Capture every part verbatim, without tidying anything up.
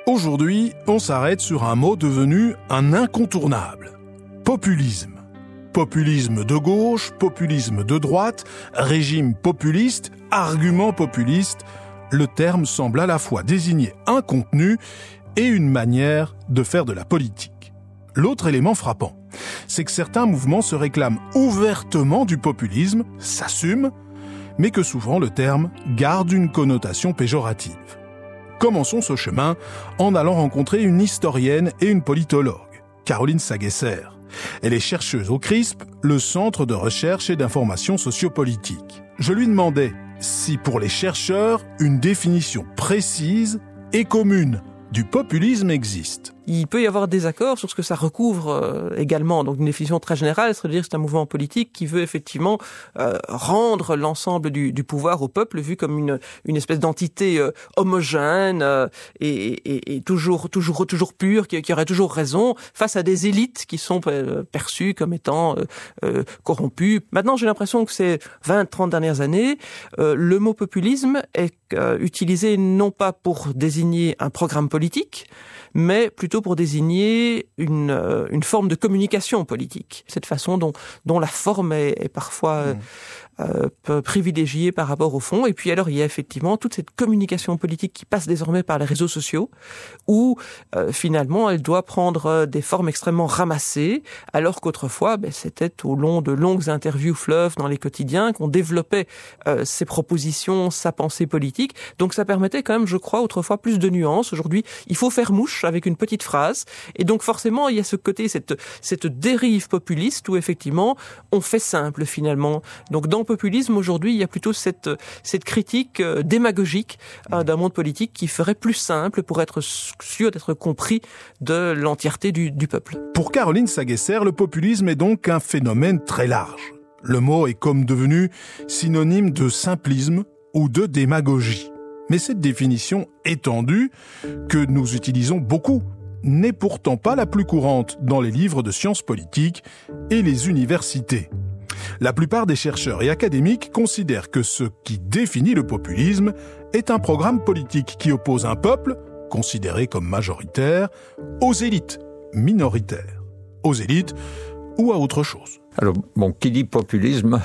Aujourd'hui, on s'arrête sur un mot devenu un incontournable. Populisme. Populisme de gauche, populisme de droite, régime populiste, argument populiste. Le terme semble à la fois désigner un contenu et une manière de faire de la politique. L'autre élément frappant, c'est que certains mouvements se réclament ouvertement du populisme, s'assument, mais que souvent le terme garde une connotation péjorative. Commençons ce chemin en allant rencontrer une historienne et une politologue, Caroline Sagesser. Elle est chercheuse au C R I S P, le Centre de recherche et d'information sociopolitique. Je lui demandais si pour les chercheurs, une définition précise et commune du populisme existe. Il peut y avoir des accords sur ce que ça recouvre euh, également. Donc une définition très générale, c'est-à-dire que c'est un mouvement politique qui veut effectivement euh, rendre l'ensemble du, du pouvoir au peuple vu comme une, une espèce d'entité euh, homogène euh, et, et, et toujours, toujours, toujours pure, qui, qui aurait toujours raison face à des élites qui sont euh, perçues comme étant euh, euh, corrompues. Maintenant, j'ai l'impression que ces vingt trente dernières années, euh, le mot populisme est euh, utilisé non pas pour désigner un programme politique, mais plutôt pour désigner une, euh, une forme de communication politique. Cette façon dont, dont la forme est, est parfois euh, euh, privilégiée par rapport au fond. Et puis alors, il y a effectivement toute cette communication politique qui passe désormais par les réseaux sociaux, où euh, finalement, elle doit prendre des formes extrêmement ramassées, alors qu'autrefois, ben, c'était au long de longues interviews fleuves dans les quotidiens qu'on développait euh, ses propositions, sa pensée politique. Donc ça permettait quand même, je crois, autrefois plus de nuances. Aujourd'hui, il faut faire mouche avec une petite phrase. Et donc forcément, il y a ce côté, cette, cette dérive populiste où effectivement, on fait simple finalement. Donc dans le populisme, aujourd'hui, il y a plutôt cette, cette critique euh, démagogique euh, d'un monde politique qui ferait plus simple pour être sûr d'être compris de l'entièreté du, du peuple. Pour Caroline Sagesser, le populisme est donc un phénomène très large. Le mot est comme devenu synonyme de simplisme ou de démagogie. Mais cette définition étendue, que nous utilisons beaucoup, n'est pourtant pas la plus courante dans les livres de sciences politiques et les universités. La plupart des chercheurs et académiques considèrent que ce qui définit le populisme est un programme politique qui oppose un peuple, considéré comme majoritaire, aux élites, minoritaires, aux élites ou à autre chose. Alors, bon, qui dit populisme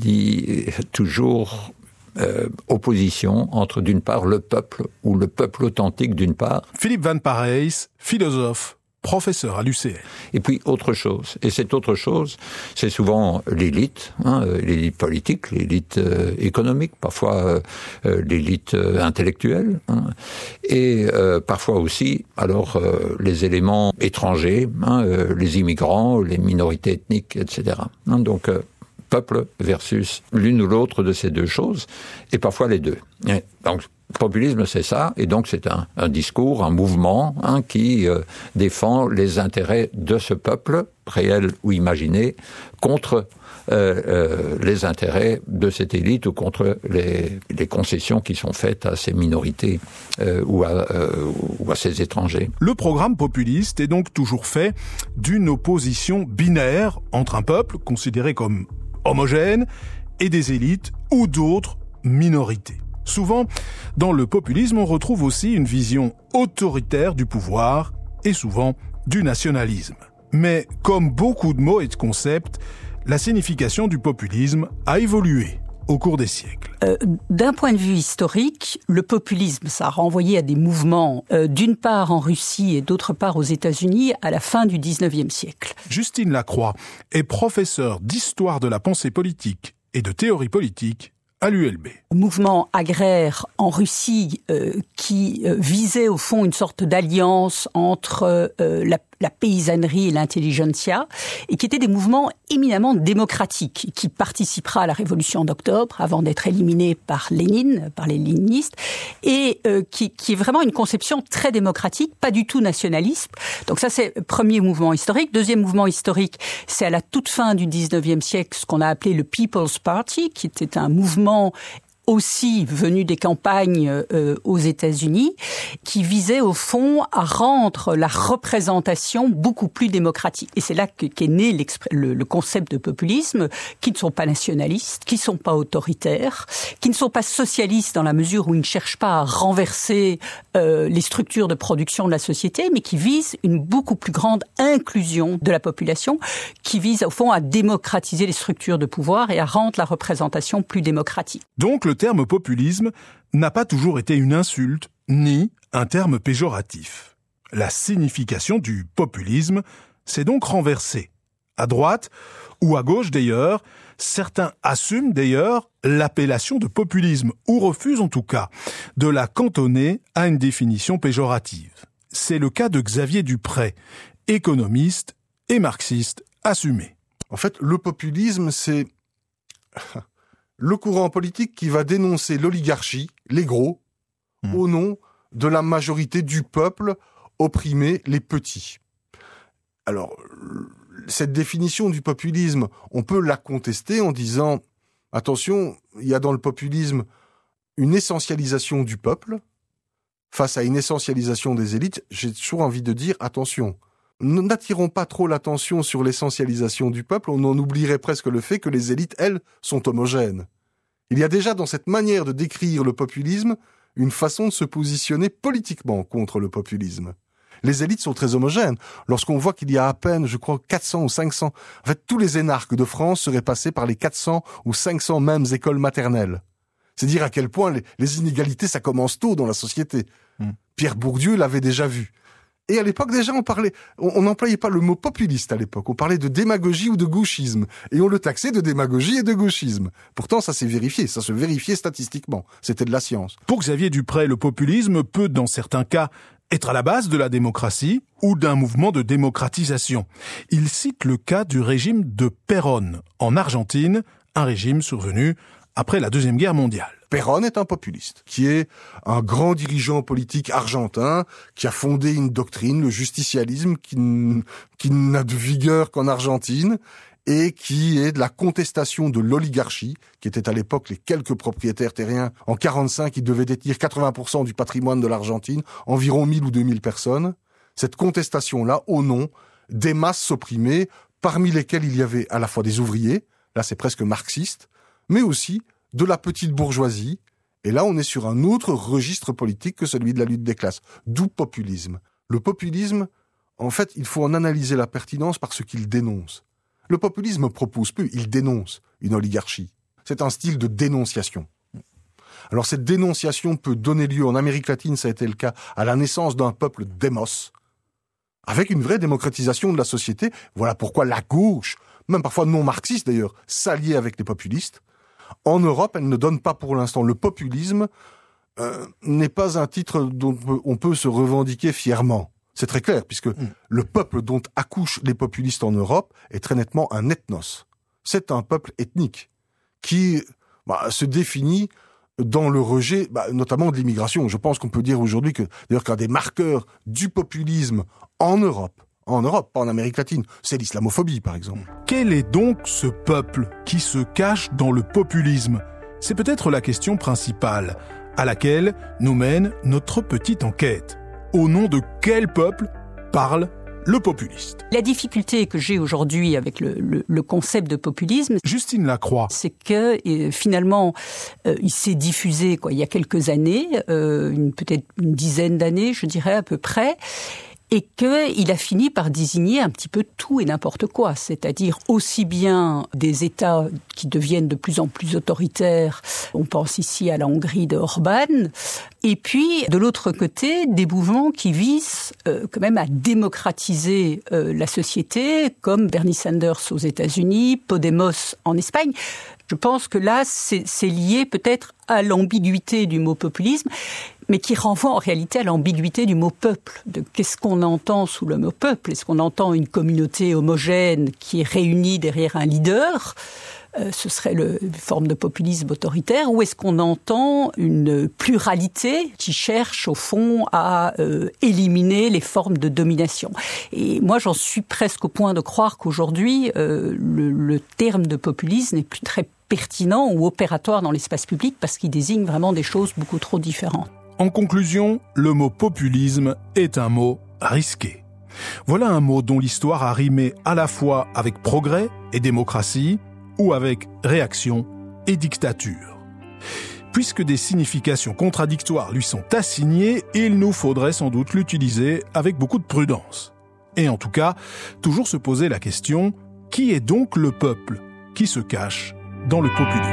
dit toujours euh, opposition entre, d'une part, le peuple ou le peuple authentique, d'une part. Philippe Van Parijs, philosophe, professeur à l'U C L. Et puis autre chose. Et cette autre chose, c'est souvent l'élite, hein, l'élite politique, l'élite euh, économique, parfois euh, l'élite euh, intellectuelle, hein, et euh, parfois aussi, alors euh, les éléments étrangers, hein, euh, les immigrants, les minorités ethniques, et cetera. Hein, donc euh, peuple versus l'une ou l'autre de ces deux choses, et parfois les deux. Et donc populisme, c'est ça, et donc c'est un, un discours, un mouvement hein, qui euh, défend les intérêts de ce peuple, réel ou imaginé, contre euh, euh, les intérêts de cette élite ou contre les, les concessions qui sont faites à ces minorités euh, ou, à, euh, ou à ces étrangers. Le programme populiste est donc toujours fait d'une opposition binaire entre un peuple considéré comme homogène et des élites ou d'autres minorités. Souvent, dans le populisme, on retrouve aussi une vision autoritaire du pouvoir et souvent du nationalisme. Mais comme beaucoup de mots et de concepts, la signification du populisme a évolué au cours des siècles. Euh, d'un point de vue historique, le populisme, ça a renvoyé à des mouvements, euh, d'une part en Russie et d'autre part aux États-Unis, à la fin du dix-neuvième siècle. Justine Lacroix est professeure d'histoire de la pensée politique et de théorie politique à l'U L B. Mouvement agraire en Russie euh, qui euh, visait au fond une sorte d'alliance entre euh, la, la paysannerie et l'intelligentsia, et qui étaient des mouvements éminemment démocratiques, qui participera à la révolution d'octobre avant d'être éliminé par Lénine, par les léninistes, et euh, qui, qui est vraiment une conception très démocratique, pas du tout nationaliste. Donc ça, c'est le premier mouvement historique. Deuxième mouvement historique, c'est à la toute fin du dix-neuvième siècle ce qu'on a appelé le People's Party, qui était un mouvement aussi venu des campagnes euh, aux États-Unis, qui visait au fond à rendre la représentation beaucoup plus démocratique. Et c'est là que, qu'est né le, le concept de populisme, qui ne sont pas nationalistes, qui ne sont pas autoritaires, qui ne sont pas socialistes dans la mesure où ils ne cherchent pas à renverser euh, les structures de production de la société, mais qui visent une beaucoup plus grande inclusion de la population, qui visent au fond à démocratiser les structures de pouvoir et à rendre la représentation plus démocratique. Donc le terme populisme n'a pas toujours été une insulte, ni un terme péjoratif. La signification du populisme s'est donc renversée. À droite, ou à gauche d'ailleurs, certains assument d'ailleurs l'appellation de populisme, ou refusent en tout cas de la cantonner à une définition péjorative. C'est le cas de Xavier Duprey, économiste et marxiste assumé. En fait, le populisme, c'est le courant politique qui va dénoncer l'oligarchie, les gros, mmh. au nom de la majorité du peuple opprimé, les petits. Alors, cette définition du populisme, on peut la contester en disant, attention, il y a dans le populisme une essentialisation du peuple face à une essentialisation des élites. J'ai toujours envie de dire, attention, n'attirons pas trop l'attention sur l'essentialisation du peuple, on en oublierait presque le fait que les élites, elles, sont homogènes. Il y a déjà dans cette manière de décrire le populisme une façon de se positionner politiquement contre le populisme. Les élites sont très homogènes. Lorsqu'on voit qu'il y a à peine, je crois, quatre cents ou cinq cents, en fait, tous les énarques de France seraient passés par les quatre cents ou cinq cents mêmes écoles maternelles. C'est dire à quel point les, les inégalités, ça commence tôt dans la société. Mmh. Pierre Bourdieu l'avait déjà vu. Et à l'époque, déjà, on parlait, on n'employait pas le mot populiste à l'époque. On parlait de démagogie ou de gauchisme. Et on le taxait de démagogie et de gauchisme. Pourtant, ça s'est vérifié. Ça se vérifiait statistiquement. C'était de la science. Pour Xavier Duprey, le populisme peut, dans certains cas, être à la base de la démocratie ou d'un mouvement de démocratisation. Il cite le cas du régime de Perón en Argentine, un régime survenu après la Deuxième Guerre mondiale. Perón est un populiste, qui est un grand dirigeant politique argentin, qui a fondé une doctrine, le justicialisme, qui, n- qui n'a de vigueur qu'en Argentine, et qui est de la contestation de l'oligarchie, qui était à l'époque les quelques propriétaires terriens. En quarante-cinq, ils devaient détenir quatre-vingts pour cent du patrimoine de l'Argentine, environ mille ou deux mille personnes. Cette contestation-là, au nom des masses opprimées, parmi lesquelles il y avait à la fois des ouvriers, là c'est presque marxiste, mais aussi de la petite bourgeoisie. Et là, on est sur un autre registre politique que celui de la lutte des classes. D'où populisme. Le populisme, en fait, il faut en analyser la pertinence par ce qu'il dénonce. Le populisme ne propose plus, il dénonce une oligarchie. C'est un style de dénonciation. Alors cette dénonciation peut donner lieu, en Amérique latine, ça a été le cas, à la naissance d'un peuple démos, avec une vraie démocratisation de la société. Voilà pourquoi la gauche, même parfois non marxiste d'ailleurs, s'alliait avec les populistes. En Europe, elle ne donne pas pour l'instant. Le populisme euh, n'est pas un titre dont on peut se revendiquer fièrement. C'est très clair, puisque mmh. le peuple dont accouchent les populistes en Europe est très nettement un ethnos. C'est un peuple ethnique qui bah, se définit dans le rejet, bah, notamment de l'immigration. Je pense qu'on peut dire aujourd'hui que, d'ailleurs, qu'un des marqueurs du populisme en Europe, en Europe, pas en Amérique latine, c'est l'islamophobie, par exemple. Quel est donc ce peuple qui se cache dans le populisme ? C'est peut-être la question principale, à laquelle nous mène notre petite enquête. Au nom de quel peuple parle le populiste ? La difficulté que j'ai aujourd'hui avec le, le, le concept de populisme, Justine Lacroix, c'est que euh, finalement, euh, il s'est diffusé quoi, il y a quelques années, euh, une, peut-être une dizaine d'années, je dirais à peu près, et qu'il a fini par désigner un petit peu tout et n'importe quoi, c'est-à-dire aussi bien des États qui deviennent de plus en plus autoritaires, on pense ici à la Hongrie de Orban, et puis de l'autre côté, des mouvements qui visent euh, quand même à démocratiser euh, la société, comme Bernie Sanders aux États-Unis, Podemos en Espagne. Je pense que là, c'est, c'est lié peut-être à l'ambiguïté du mot populisme, mais qui renvoie en réalité à l'ambiguïté du mot peuple. De qu'est-ce qu'on entend sous le mot peuple ? Est-ce qu'on entend une communauté homogène qui est réunie derrière un leader ? Euh, ce serait le, une forme de populisme autoritaire. Ou est-ce qu'on entend une pluralité qui cherche au fond à euh, éliminer les formes de domination ? Et moi, j'en suis presque au point de croire qu'aujourd'hui, euh, le, le terme de populisme n'est plus très pertinent ou opératoire dans l'espace public parce qu'il désigne vraiment des choses beaucoup trop différentes. En conclusion, le mot populisme est un mot risqué. Voilà un mot dont l'histoire a rimé à la fois avec progrès et démocratie, ou avec réaction et dictature. Puisque des significations contradictoires lui sont assignées, il nous faudrait sans doute l'utiliser avec beaucoup de prudence. Et en tout cas, toujours se poser la question, qui est donc le peuple qui se cache dans le populisme ?